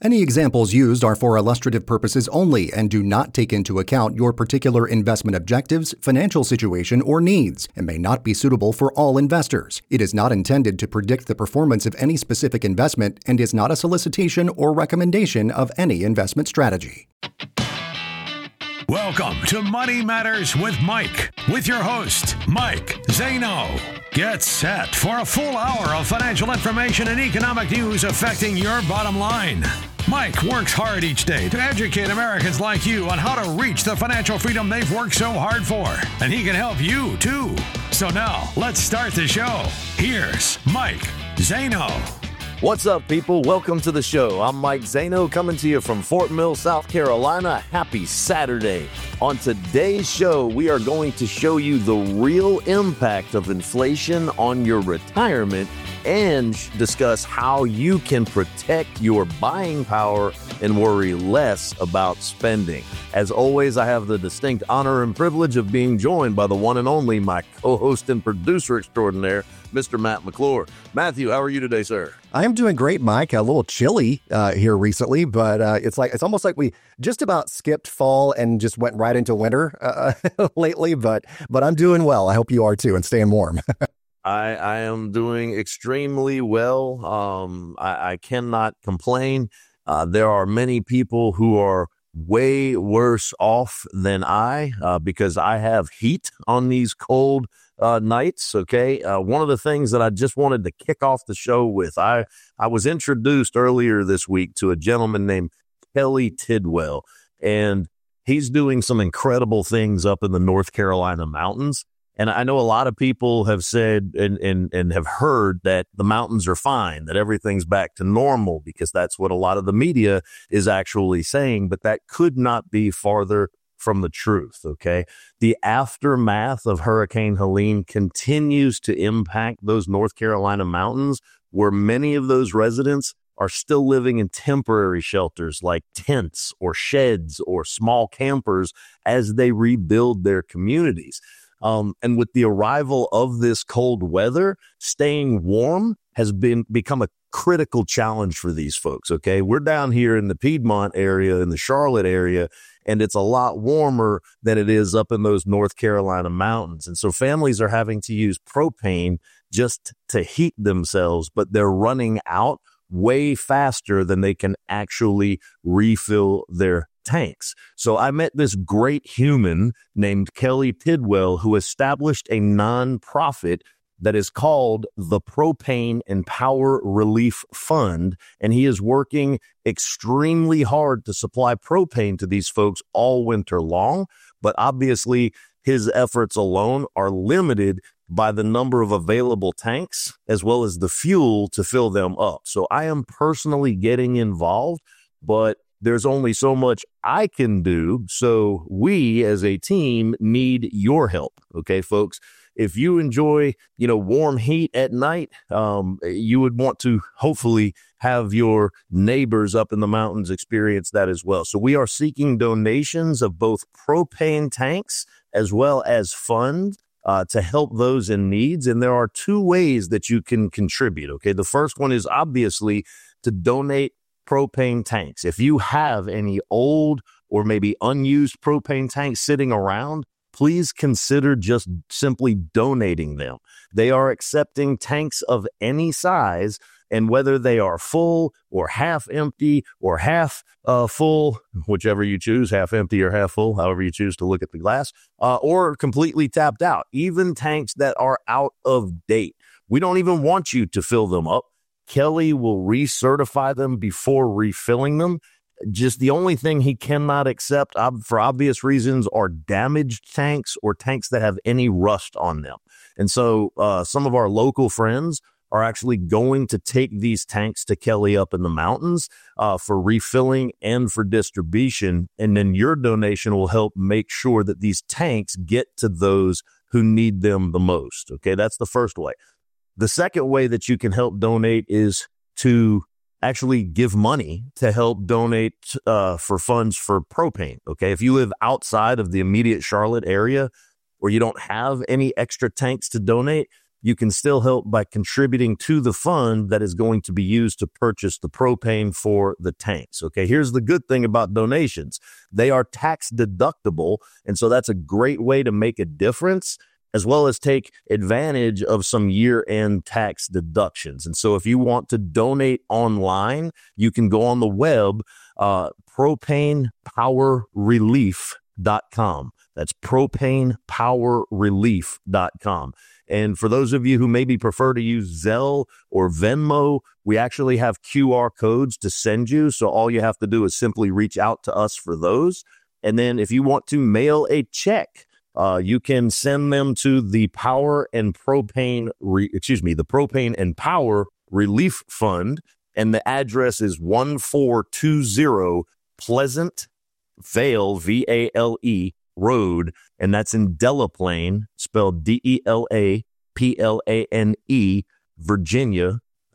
Any examples used are for illustrative purposes only and do not take into account your particular investment objectives, financial situation, or needs, and may not be suitable for all investors. It is not intended to predict the performance of any specific investment and is not a solicitation or recommendation of any investment strategy. Welcome to Money Matters with Mike, with your host, Mike Zaino. Get set for a full hour of financial information and economic news affecting your bottom line. Mike works hard each day to educate Americans like you on how to reach the financial freedom they've worked so hard for, and he can help you too. So now, let's start the show. Here's Mike Zaino. What's up, people? Welcome to the show. I'm Mike Zaino, coming to you from Fort Mill, South Carolina. Happy Saturday. On today's show, we are going to show you the real impact of inflation on your retirement and discuss how you can protect your buying power and worry less about spending. As always, I have the distinct honor and privilege of being joined by the one and only my co-host and producer extraordinaire, Mr. Matt McClure. Matthew, how are you today, sir? I am doing great, Mike. A little chilly here recently, but it's almost like we just about skipped fall and just went right into winter lately. But I'm doing well. I hope you are too, and staying warm. I am doing extremely well. I cannot complain. There are many people who are way worse off than I because I have heat on these cold nights. Okay. One of the things that I just wanted to kick off the show with, I was introduced earlier this week to a gentleman named Kelly Tidwell, and he's doing some incredible things up in the North Carolina mountains. And I know a lot of people have said and have heard that the mountains are fine, that everything's back to normal, because that's what a lot of the media is actually saying. But that could not be farther from the truth. Okay. The aftermath of Hurricane Helene continues to impact those North Carolina mountains, where many of those residents are still living in temporary shelters like tents or sheds or small campers as they rebuild their communities. And with the arrival of this cold weather, staying warm has become a critical challenge for these folks. Okay. We're down here in the Piedmont area, in the Charlotte area, and it's a lot warmer than it is up in those North Carolina mountains. And so families are having to use propane just to heat themselves, but they're running out way faster than they can actually refill their tanks. So I met this great human named Kelly Tidwell, who established a nonprofit that is called the Propane and Power Relief Fund. And he is working extremely hard to supply propane to these folks all winter long. But obviously, his efforts alone are limited by the number of available tanks as well as the fuel to fill them up. So I am personally getting involved, but there's only so much I can do. So we as a team need your help. Okay, folks, if you enjoy, warm heat at night, you would want to hopefully have your neighbors up in the mountains experience that as well. So we are seeking donations of both propane tanks as well as funds to help those in needs. And there are two ways that you can contribute. Okay, the first one is obviously to donate propane tanks. If you have any old or maybe unused propane tanks sitting around, please consider just simply donating them. They are accepting tanks of any size, and whether they are full or half empty or half full, whichever you choose, half empty or half full, however you choose to look at the glass, or completely tapped out, even tanks that are out of date. We don't even want you to fill them up. Kelly will recertify them before refilling them. Just the only thing he cannot accept, for obvious reasons, are damaged tanks or tanks that have any rust on them. And so some of our local friends are actually going to take these tanks to Kelly up in the mountains for refilling and for distribution. And then your donation will help make sure that these tanks get to those who need them the most. Okay, that's the first way. The second way that you can help donate is to actually give money to help donate for funds for propane. Okay, if you live outside of the immediate Charlotte area or you don't have any extra tanks to donate, you can still help by contributing to the fund that is going to be used to purchase the propane for the tanks. Okay, here's the good thing about donations. They are tax deductible, and so that's a great way to make a difference, as well as take advantage of some year-end tax deductions. And so if you want to donate online, you can go on the web, propanepowerrelief.com. That's propanepowerrelief.com. And for those of you who maybe prefer to use Zelle or Venmo, we actually have QR codes to send you. So all you have to do is simply reach out to us for those. And then if you want to mail a check, you can send them to the Propane and Power Relief Fund. And the address is 1420 Pleasant Vale, Vale Road, and that's in Delaplane, spelled Delaplane, Virginia,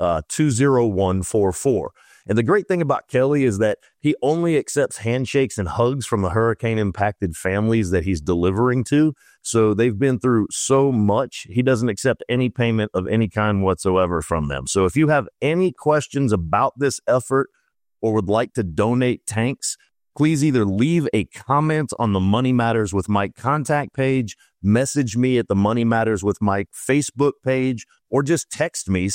20144. And the great thing about Kelly is that he only accepts handshakes and hugs from the hurricane-impacted families that he's delivering to. So they've been through so much. He doesn't accept any payment of any kind whatsoever from them. So if you have any questions about this effort or would like to donate tanks, please either leave a comment on the Money Matters with Mike contact page, message me at the Money Matters with Mike Facebook page, or just text me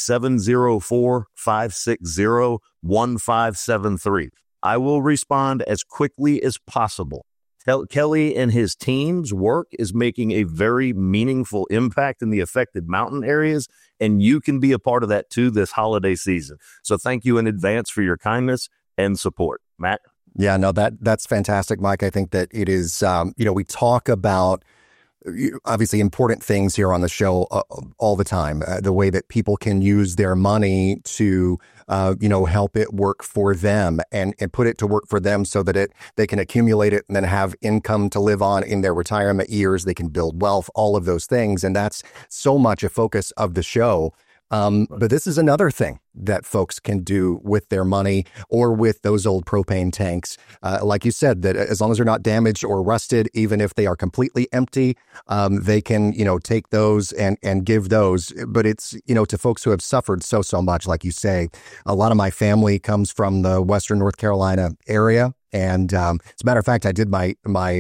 704-560-1573. I will respond as quickly as possible. Kelly and his team's work is making a very meaningful impact in the affected mountain areas, and you can be a part of that too this holiday season. So thank you in advance for your kindness and support. Matt? Yeah, no, that's fantastic, Mike. I think that it is, we talk about obviously important things here on the show all the time, the way that people can use their money to, help it work for them and put it to work for them so that they can accumulate it and then have income to live on in their retirement years. They can build wealth, all of those things. And that's so much a focus of the show. But this is another thing that folks can do with their money or with those old propane tanks. Like you said, that as long as they're not damaged or rusted, even if they are completely empty, they can, take those and give those. But it's, to folks who have suffered so much, like you say, a lot of my family comes from the Western North Carolina area. And as a matter of fact, I did my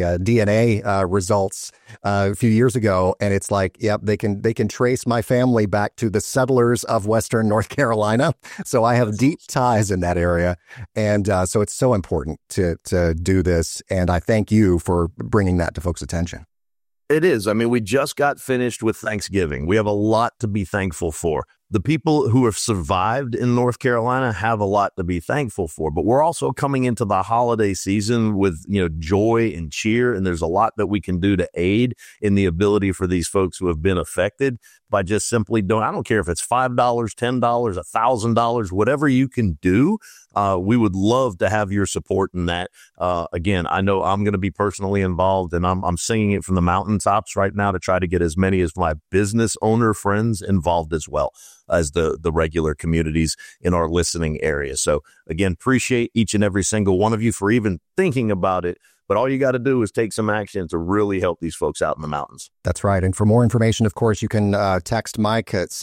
DNA results a few years ago, and it's like, yep, they can trace my family back to the settlers of Western North Carolina. So I have deep ties in that area, and so it's so important to do this. And I thank you for bringing that to folks' attention. It is. I mean, we just got finished with Thanksgiving. We have a lot to be thankful for. The people who have survived in North Carolina have a lot to be thankful for, but we're also coming into the holiday season with, joy and cheer. And there's a lot that we can do to aid in the ability for these folks who have been affected by just simply I don't care if it's $5, $10, $1,000, whatever you can do. We would love to have your support in that. Again, I know I'm going to be personally involved, and I'm singing it from the mountaintops right now to try to get as many as my business owner friends involved as well as the regular communities in our listening area. So again, appreciate each and every single one of you for even thinking about it. But all you got to do is take some action to really help these folks out in the mountains. That's right. And for more information, of course, you can text Mike at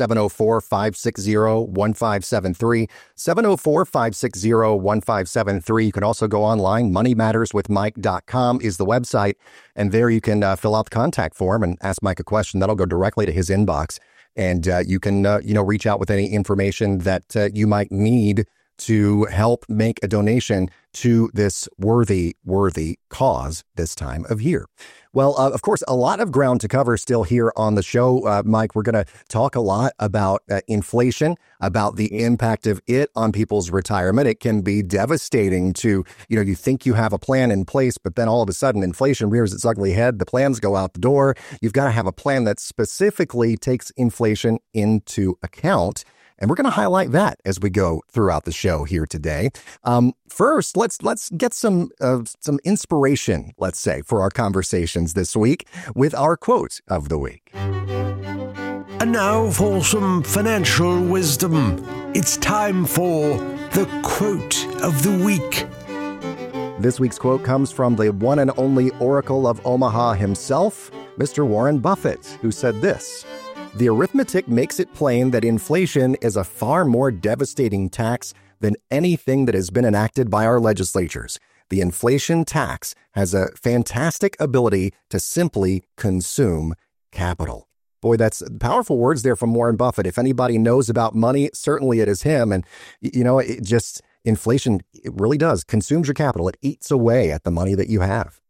704-560-1573, 704-560-1573. You can also go online. moneymatterswithmike.com is the website. And there you can fill out the contact form and ask Mike a question. That'll go directly to his inbox. And you can, reach out with any information that you might need to help make a donation to this worthy cause this time of year. Well, of course, a lot of ground to cover still here on the show. Mike, we're going to talk a lot about inflation, about the impact of it on people's retirement. It can be devastating to, you think you have a plan in place, but then all of a sudden inflation rears its ugly head. The plans go out the door. You've got to have a plan that specifically takes inflation into account. And we're going to highlight that as we go throughout the show here today. First, let's get some inspiration, let's say, for our conversations this week with our quote of the week. And now for some financial wisdom. It's time for the quote of the week. This week's quote comes from the one and only Oracle of Omaha himself, Mr. Warren Buffett, who said this: The arithmetic makes it plain that inflation is a far more devastating tax than anything that has been enacted by our legislatures. The inflation tax has a fantastic ability to simply consume capital. Boy, that's powerful words there from Warren Buffett. If anybody knows about money, certainly it is him. And, inflation, it really does, consumes your capital. It eats away at the money that you have.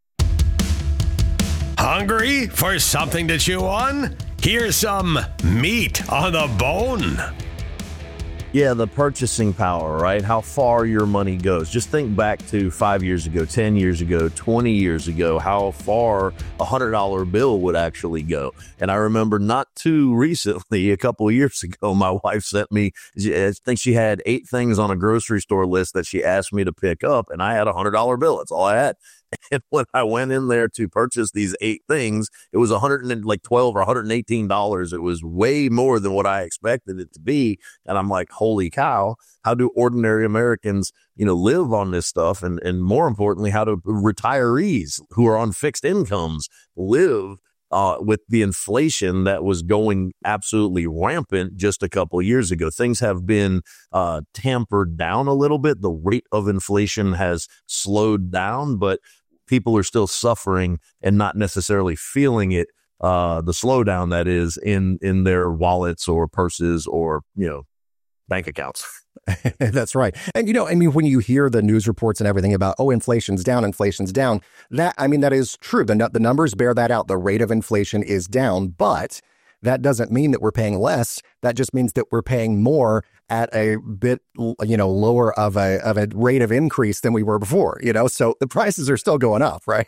Hungry for something to chew on? Here's some meat on the bone. Yeah, the purchasing power, right? How far your money goes. Just think back to 5 years ago, 10 years ago, 20 years ago, how far a $100 bill would actually go. And I remember not too recently, a couple of years ago, my wife sent me, I think she had 8 things on a grocery store list that she asked me to pick up, and I had a $100 bill. That's all I had. And when I went in there to purchase these 8 things, it was $112 or $118. It was way more than what I expected it to be. And I'm like, holy cow, how do ordinary Americans, live on this stuff? And more importantly, how do retirees who are on fixed incomes live with the inflation that was going absolutely rampant just a couple of years ago? Things have been tampered down a little bit. The rate of inflation has slowed down, but people are still suffering and not necessarily feeling it, the slowdown that is in their wallets or purses or, bank accounts. That's right. And, when you hear the news reports and everything about, inflation's down, that is true. The numbers bear that out. The rate of inflation is down, but that doesn't mean that we're paying less. That just means that we're paying more at a bit, lower of a rate of increase than we were before, so the prices are still going up, right?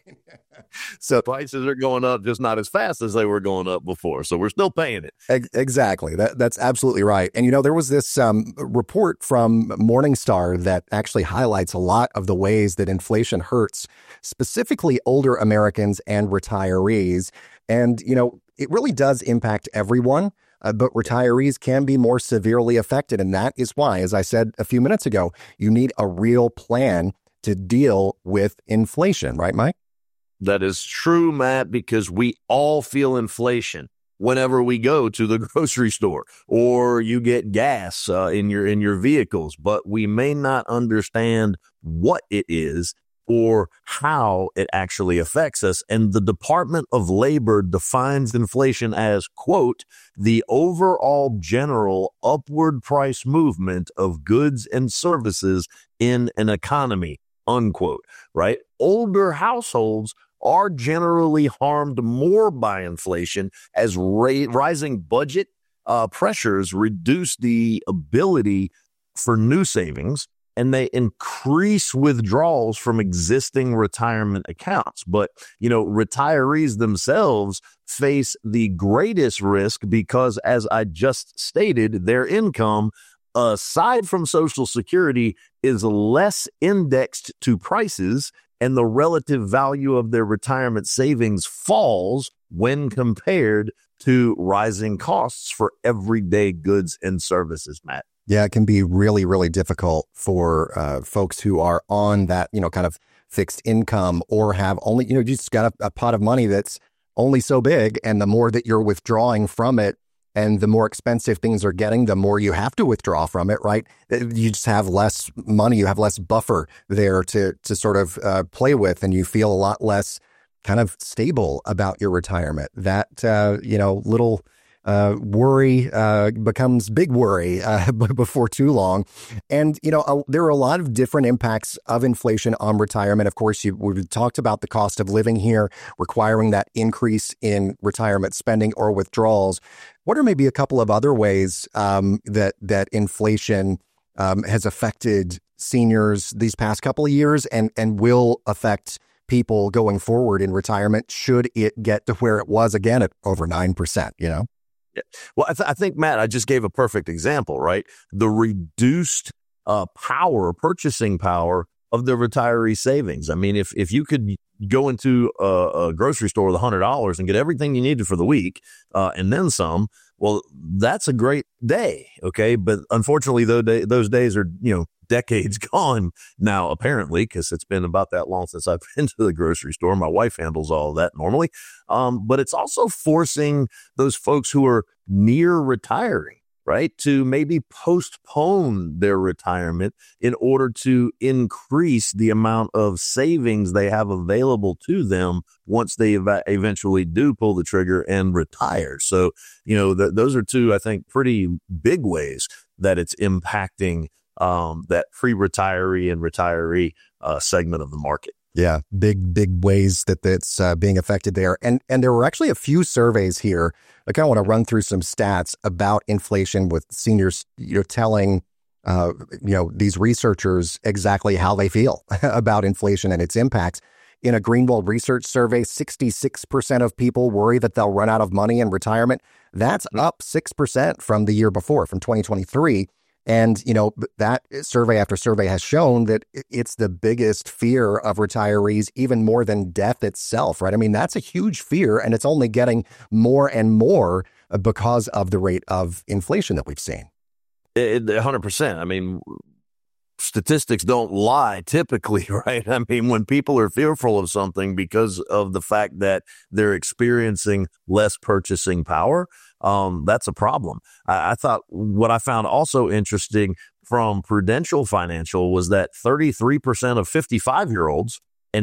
So prices are going up, just not as fast as they were going up before. So we're still paying it. Exactly. That's absolutely right. And, there was this report from Morningstar that actually highlights a lot of the ways that inflation hurts, specifically older Americans and retirees. And, it really does impact everyone, but retirees can be more severely affected. And that is why, as I said a few minutes ago, you need a real plan to deal with inflation. Right, Mike? That is true, Matt, because we all feel inflation whenever we go to the grocery store or you get gas in your vehicles, but we may not understand what it is or how it actually affects us. And the Department of Labor defines inflation as, quote, the overall general upward price movement of goods and services in an economy, unquote, right? Older households are generally harmed more by inflation as rising budget pressures reduce the ability for new savings, and they increase withdrawals from existing retirement accounts. But, retirees themselves face the greatest risk because, as I just stated, their income, aside from Social Security, is less indexed to prices, and the relative value of their retirement savings falls when compared to rising costs for everyday goods and services, Matt. Yeah, it can be really, really difficult for folks who are on that, kind of fixed income or have only, you just got a pot of money that's only so big. And the more that you're withdrawing from it and the more expensive things are getting, the more you have to withdraw from it, right? You just have less money. You have less buffer there to sort of play with, and you feel a lot less kind of stable about your retirement. That, little worry becomes big worry before too long. And, there are a lot of different impacts of inflation on retirement. Of course, we've talked about the cost of living here, requiring that increase in retirement spending or withdrawals. What are maybe a couple of other ways that inflation has affected seniors these past couple of years and will affect people going forward in retirement should it get to where it was again at over 9%, Yeah. Well, I think, Matt, I just gave a perfect example, right? The reduced purchasing power of the retiree savings. I mean, if you could go into a grocery store with $100 and get everything you needed for the week and then some, Well, that's a great day. Okay. But unfortunately, those days are, decades gone now, apparently, because it's been about that long since I've been to the grocery store. My wife handles all of that normally. But it's also forcing those folks who are near retiring, right, to maybe postpone their retirement in order to increase the amount of savings they have available to them once they eventually do pull the trigger and retire. So, those are two, I think, pretty big ways that it's impacting that pre-retiree and retiree segment of the market. Yeah, big ways that it's being affected there. And there were actually a few surveys here. I kind of want to run through some stats about inflation with seniors, telling, these researchers exactly how they feel about inflation and its impacts. In a Greenwald Research survey, 66% of people worry that they'll run out of money in retirement. That's up 6% from the year before, from 2023. And, that survey after survey has shown that it's the biggest fear of retirees, even more than death itself, right? I mean, that's a huge fear, and it's only getting more and more because of the rate of inflation that we've seen. 100%. I mean, statistics don't lie typically, right? I mean, when people are fearful of something because of the fact that they're experiencing less purchasing power, that's a problem. I thought what I found also interesting from Prudential Financial was that 33% of 55-year-olds and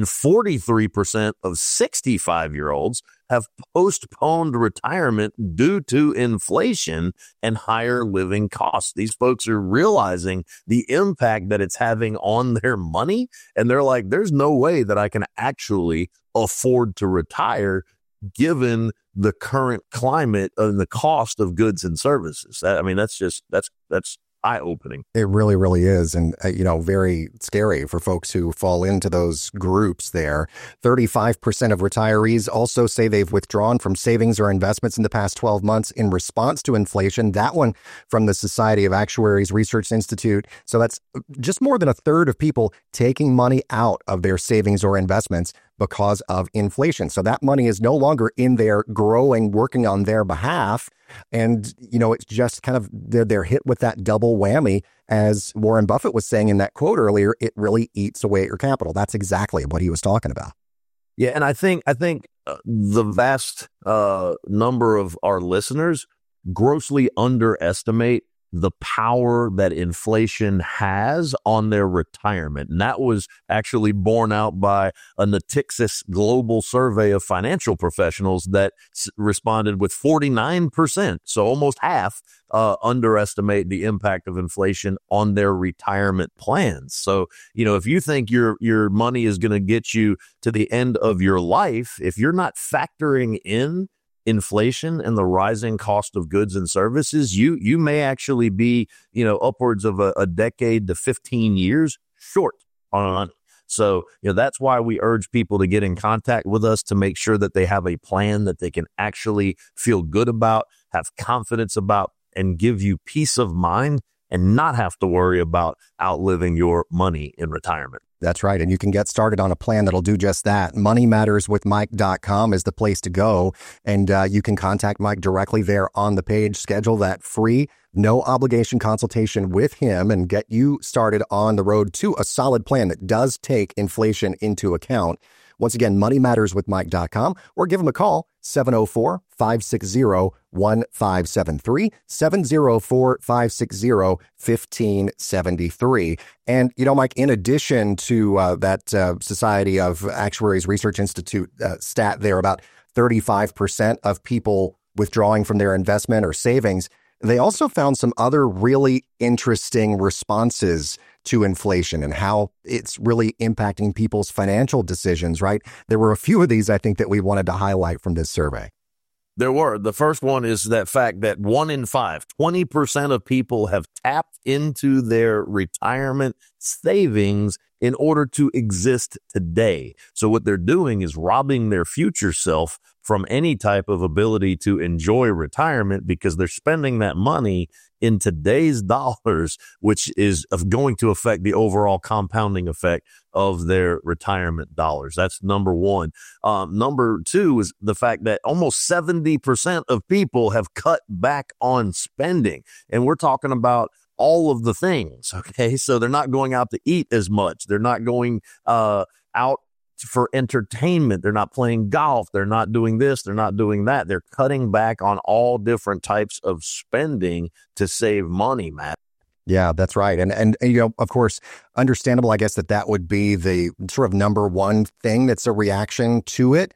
43% of 65-year-olds have postponed retirement due to inflation and higher living costs. These folks are realizing the impact that it's having on their money, and they're like, there's no way that I can actually afford to retire given the current climate and the cost of goods and services. That's eye-opening. It really, really is. And, very scary for folks who fall into those groups there. 35% of retirees also say they've withdrawn from savings or investments in the past 12 months in response to inflation. That one from the Society of Actuaries Research Institute. So that's just more than a third of people taking money out of their savings or investments because of inflation. So that money is no longer in there growing, working on their behalf. And, it's just kind of they're hit with that double whammy. As Warren Buffett was saying in that quote earlier, it really eats away at your capital. That's exactly what he was talking about. Yeah. And I think the vast number of our listeners grossly underestimate the power that inflation has on their retirement. And that was actually borne out by a Natixis global survey of financial professionals that responded with 49%. So almost half underestimate the impact of inflation on their retirement plans. So, if you think your money is going to get you to the end of your life, if you're not factoring in inflation and the rising cost of goods and services, you may actually be, upwards of a decade to 15 years short on money. So, that's why we urge people to get in contact with us to make sure that they have a plan that they can actually feel good about, have confidence about, and give you peace of mind and not have to worry about outliving your money in retirement. That's right. And you can get started on a plan that'll do just that. MoneyMattersWithMike.com is the place to go. And you can contact Mike directly there on the page. Schedule that free, no obligation consultation with him and get you started on the road to a solid plan that does take inflation into account. Once again, MoneyMattersWithMike.com, or give him a call, 704-560-1573, 704-560-1573. And, Mike, in addition to that Society of Actuaries Research Institute stat there, about 35% of people withdrawing from their investment or savings, they also found some other really interesting responses to inflation and how it's really impacting people's financial decisions, right? There were a few of these, I think, that we wanted to highlight from this survey. There were. The first one is that fact that 1 in 5, 20% of people have tapped into their retirement savings in order to exist today. So what they're doing is robbing their future self from any type of ability to enjoy retirement because they're spending that money in today's dollars, which is going to affect the overall compounding effect of their retirement dollars. That's number one. Number two is the fact that almost 70% of people have cut back on spending. And we're talking about all of the things. Okay. So they're not going out to eat as much. They're not going out for entertainment. They're not playing golf. They're not doing this. They're not doing that. They're cutting back on all different types of spending to save money, Matt. Yeah, that's right. And of course, understandable, I guess, that would be the sort of number one thing that's a reaction to it,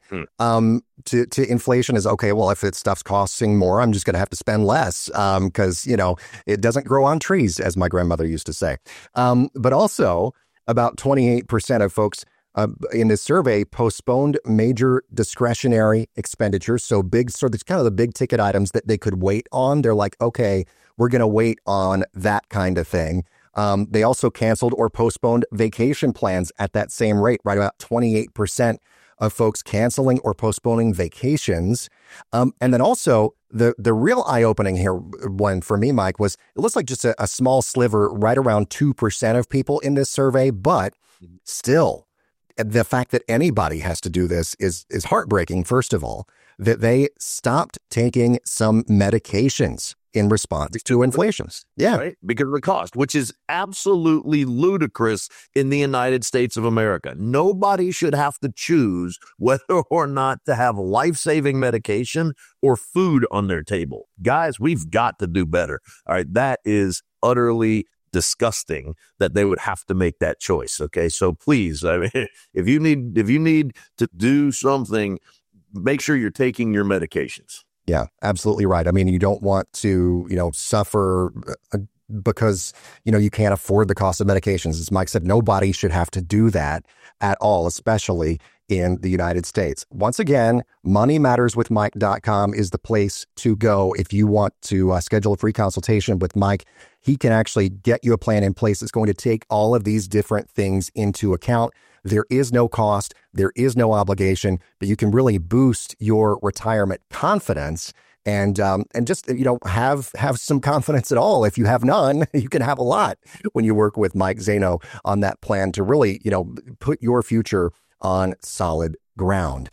to inflation is, okay, well, if stuff's costing more, I'm just going to have to spend less because, it doesn't grow on trees, as my grandmother used to say. But also, about 28% of folks in this survey postponed major discretionary expenditures. So it's kind of the big ticket items that they could wait on. They're like, okay, we're going to wait on that kind of thing. They also canceled or postponed vacation plans at that same rate, right? About 28% of folks canceling or postponing vacations. And then also the real eye-opening here one for me, Mike, was it looks like just a small sliver, right around 2% of people in this survey, but still, the fact that anybody has to do this is heartbreaking, first of all, that they stopped taking some medications in response to inflation. Yeah. Right? Because of the cost, which is absolutely ludicrous in the United States of America. Nobody should have to choose whether or not to have life-saving medication or food on their table. Guys, we've got to do better. All right. That is utterly disgusting that they would have to make that choice. Okay. So please, I mean, if you need to do something, make sure you're taking your medications. Yeah, absolutely right. I mean, you don't want to, suffer because, you can't afford the cost of medications. As Mike said, nobody should have to do that at all, especially in the United States. Once again, moneymatterswithmike.com is the place to go if you want to schedule a free consultation with Mike. He can actually get you a plan in place that's going to take all of these different things into account. There is no cost, there is no obligation, but you can really boost your retirement confidence and just, have some confidence at all. If you have none, you can have a lot when you work with Mike Zaino on that plan to really, put your future on solid ground.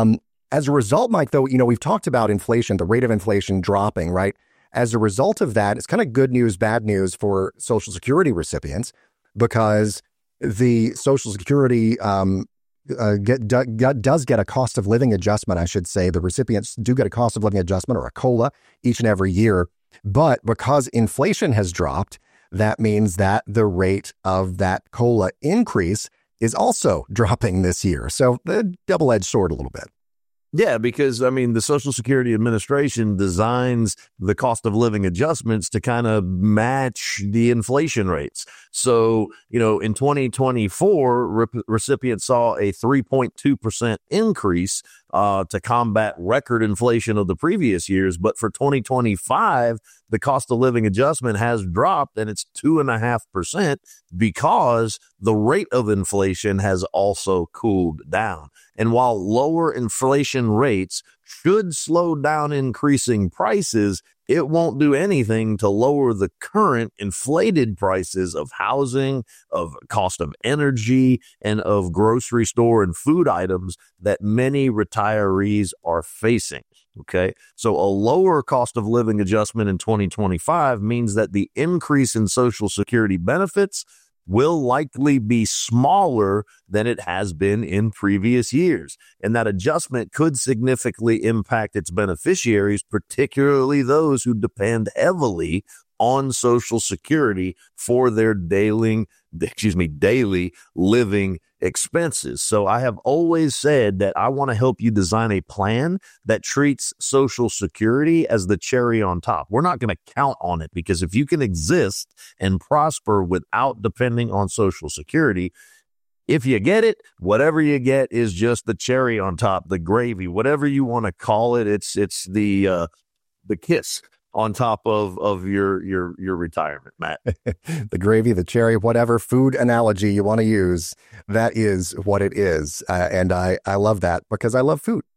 As a result, Mike, though, we've talked about inflation, the rate of inflation dropping, right? As a result of that, it's kind of good news, bad news for Social Security recipients because the Social Security does get a cost of living adjustment, I should say. The recipients do get a cost of living adjustment or a COLA each and every year. But because inflation has dropped, that means that the rate of that COLA increase is also dropping this year. So the double-edged sword a little bit. Yeah, because, the Social Security Administration designs the cost of living adjustments to kind of match the inflation rates. So, in 2024, recipients saw a 3.2% increase to combat record inflation of the previous years. But for 2025, the cost of living adjustment has dropped and it's 2.5% because the rate of inflation has also cooled down. And while lower inflation rates should slow down increasing prices, it won't do anything to lower the current inflated prices of housing, of cost of energy, and of grocery store and food items that many retirees are facing. Okay, so a lower cost of living adjustment in 2025 means that the increase in Social Security benefits will likely be smaller than it has been in previous years. And that adjustment could significantly impact its beneficiaries, particularly those who depend heavily on Social Security for their daily living expenses. So I have always said that I want to help you design a plan that treats Social Security as the cherry on top. We're not going to count on it because if you can exist and prosper without depending on Social Security, if you get it, whatever you get is just the cherry on top, the gravy, whatever you want to call it. It's the kiss on top of your retirement, Matt. The gravy, the cherry, whatever food analogy you want to use, that is what it is. And I love that because I love food.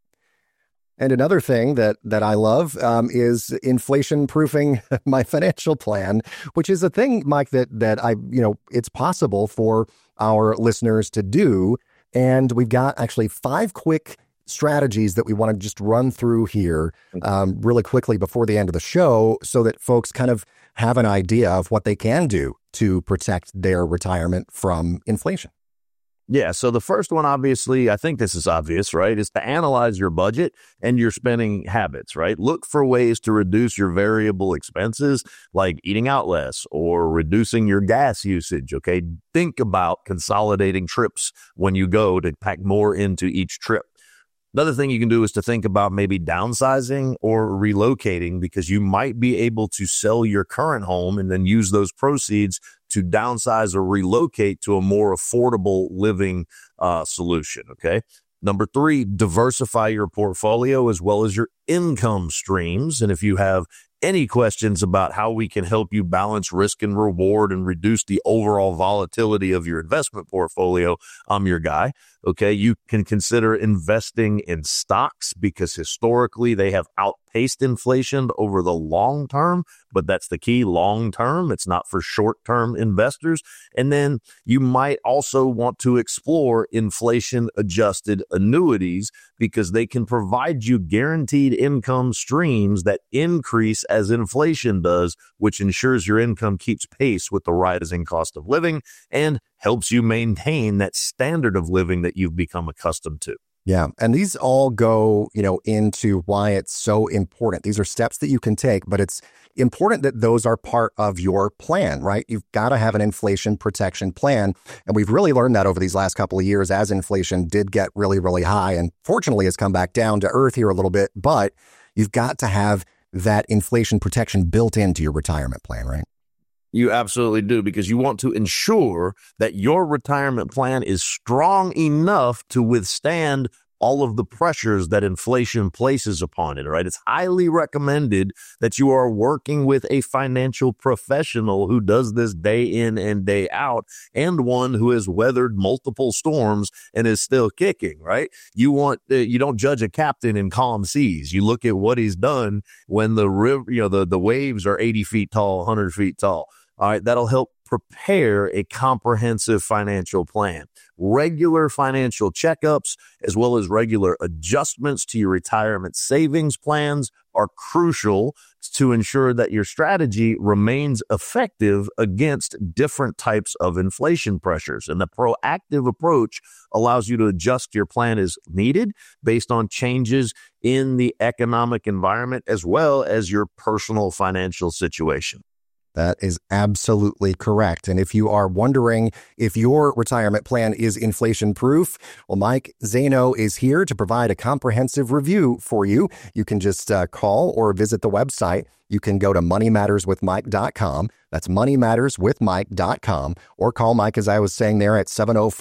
And another thing that I love is inflation proofing my financial plan, which is a thing, Mike, that I, it's possible for our listeners to do. And we've got actually 5 quick strategies that we want to just run through here really quickly before the end of the show so that folks kind of have an idea of what they can do to protect their retirement from inflation. Yeah. So the first one, obviously, I think this is obvious, right, is to analyze your budget and your spending habits, right? Look for ways to reduce your variable expenses like eating out less or reducing your gas usage. OK, think about consolidating trips when you go to pack more into each trip. Another thing you can do is to think about maybe downsizing or relocating because you might be able to sell your current home and then use those proceeds to downsize or relocate to a more affordable living solution. Okay. Number 3, diversify your portfolio as well as your income streams. And if you have any questions about how we can help you balance risk and reward and reduce the overall volatility of your investment portfolio, I'm your guy. Okay, you can consider investing in stocks because historically they have outpaced inflation over the long term, but that's the key, long term. It's not for short term investors. And then you might also want to explore inflation adjusted annuities because they can provide you guaranteed income streams that increase as inflation does, which ensures your income keeps pace with the rising cost of living and helps you maintain that standard of living that you've become accustomed to. Yeah. And these all go, into why it's so important. These are steps that you can take, but it's important that those are part of your plan, right? You've got to have an inflation protection plan. And we've really learned that over these last couple of years as inflation did get really, really high and fortunately has come back down to earth here a little bit. But you've got to have that inflation protection built into your retirement plan, right? You absolutely do, because you want to ensure that your retirement plan is strong enough to withstand all of the pressures that inflation places upon it, right? It's highly recommended that you are working with a financial professional who does this day in and day out and one who has weathered multiple storms and is still kicking, right? You don't judge a captain in calm seas. You look at what he's done when the river, the waves are 80 feet tall, 100 feet tall. All right, that'll help prepare a comprehensive financial plan. Regular financial checkups, as well as regular adjustments to your retirement savings plans, are crucial to ensure that your strategy remains effective against different types of inflation pressures. And the proactive approach allows you to adjust your plan as needed based on changes in the economic environment, as well as your personal financial situation. That is absolutely correct. And if you are wondering if your retirement plan is inflation proof, well, Mike Zaino is here to provide a comprehensive review for you. You can just call or visit the website. You can go to moneymatterswithmike.com. That's moneymatterswithmike.com, or call Mike, as I was saying there, at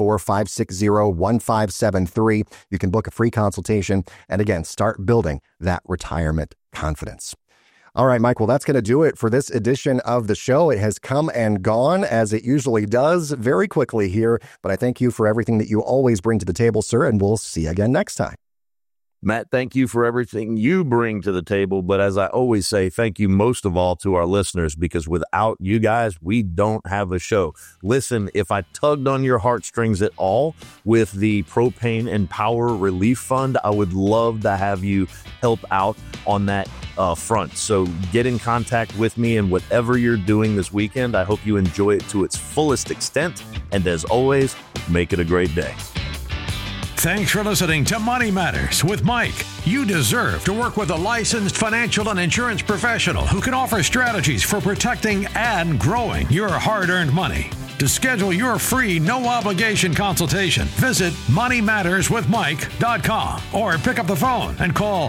704-560-1573. You can book a free consultation and again, start building that retirement confidence. All right, Mike, well, that's going to do it for this edition of the show. It has come and gone, as it usually does, very quickly here. But I thank you for everything that you always bring to the table, sir, and we'll see you again next time. Matt, thank you for everything you bring to the table. But as I always say, thank you most of all to our listeners, because without you guys, we don't have a show. Listen, if I tugged on your heartstrings at all with the Propane and Power Relief Fund, I would love to have you help out on that front. So get in contact with me, and whatever you're doing this weekend, I hope you enjoy it to its fullest extent. And as always, make it a great day. Thanks for listening to Money Matters with Mike. You deserve to work with a licensed financial and insurance professional who can offer strategies for protecting and growing your hard-earned money. To schedule your free, no-obligation consultation, visit moneymatterswithmike.com or pick up the phone and call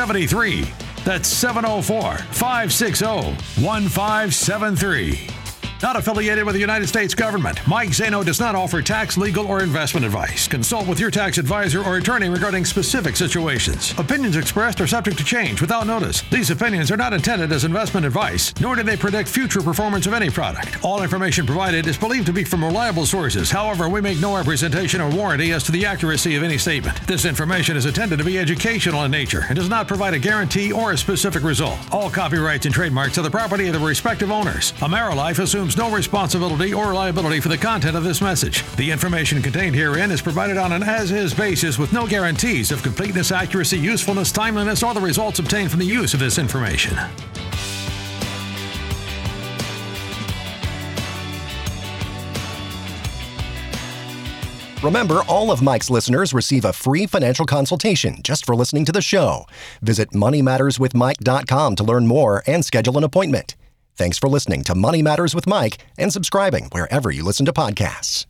704-560-1573. That's 704-560-1573. Not affiliated with the United States government, Mike Zaino does not offer tax, legal, or investment advice. Consult with your tax advisor or attorney regarding specific situations. Opinions expressed are subject to change without notice. These opinions are not intended as investment advice, nor do they predict future performance of any product. All information provided is believed to be from reliable sources. However, we make no representation or warranty as to the accuracy of any statement. This information is intended to be educational in nature and does not provide a guarantee or a specific result. All copyrights and trademarks are the property of the respective owners. AmeriLife assumes no responsibility or liability for the content of this message. The information contained herein is provided on an as-is basis with no guarantees of completeness, accuracy, usefulness, timeliness, or the results obtained from the use of this information. Remember, all of Mike's listeners receive a free financial consultation just for listening to the show. Visit MoneyMattersWithMike.com to learn more and schedule an appointment. Thanks for listening to Money Matters with Mike and subscribing wherever you listen to podcasts.